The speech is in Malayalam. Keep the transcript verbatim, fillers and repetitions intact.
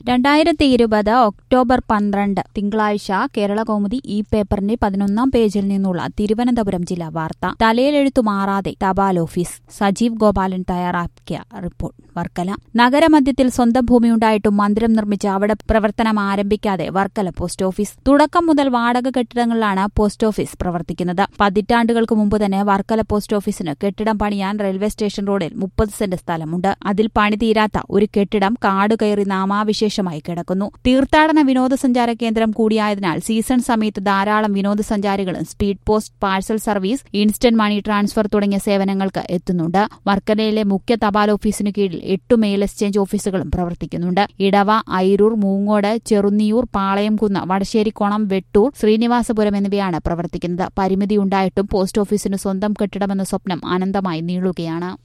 രണ്ടായിരത്തി ഇരുപത് ഒക്ടോബർ പന്ത്രണ്ട് തിങ്കളാഴ്ച കേരളകൗമുദി ഈ പേപ്പറിന്റെ പതിനൊന്നാം പേജിൽ നിന്നുള്ള തിരുവനന്തപുരം ജില്ലാ വാർത്ത. തലയിലെഴുത്തു മാറാതെ തപാൽ ഓഫീസ്. സജീവ് ഗോപാലൻ തയ്യാറാക്കിയ റിപ്പോർട്ട്. വർക്കല. നഗരമധ്യത്തിൽ സ്വന്തം ഭൂമിയുണ്ടായിട്ടും മന്ദിരം നിർമ്മിച്ച് അവിടെ പ്രവർത്തനം ആരംഭിക്കാതെ വർക്കല പോസ്റ്റ് ഓഫീസ്. തുടക്കം മുതൽ വാടക കെട്ടിടങ്ങളിലാണ് പോസ്റ്റ് ഓഫീസ് പ്രവർത്തിക്കുന്നത്. പതിറ്റാണ്ടുകൾക്ക് മുമ്പ് തന്നെ വർക്കല പോസ്റ്റ് ഓഫീസിന് കെട്ടിടം പണിയാൻ റെയിൽവേ സ്റ്റേഷൻ റോഡിൽ മുപ്പത് സെന്റ് സ്ഥലമുണ്ട്. അതിൽ പണി തീരാത്ത ഒരു കെട്ടിടം കാടുകയറി നാമാവിശേഷമായി കിടക്കുന്നു. തീർത്ഥാടന വിനോദസഞ്ചാര കേന്ദ്രം കൂടിയായതിനാൽ സീസൺ സമയത്ത് ധാരാളം വിനോദസഞ്ചാരികളും speed post, parcel service, instant money transfer തുടങ്ങിയ സേവനങ്ങൾക്ക് എത്തുന്നുണ്ട്. വർക്കലയിലെ മുഖ്യ തപാൽ ഓഫീസിനു കീഴിൽ എട്ട് മെയിൽ എക്സ്ചേഞ്ച് ഓഫീസുകളും പ്രവർത്തിക്കുന്നുണ്ട്. ഇടവ, ഐരൂർ, മൂങ്ങോട്, ചെറുന്നിയൂർ, പാളയംകുന്ന്, വടശ്ശേരിക്കോണം, വെട്ടൂർ, ശ്രീനിവാസപുരം എന്നിവയാണ് പ്രവർത്തിക്കുന്നത്. പരിമിതിയുണ്ടായിട്ടും പോസ്റ്റ് ഓഫീസിന് സ്വന്തം കെട്ടിടമെന്ന സ്വപ്നം അനന്തമായി നീളുകയാണ്.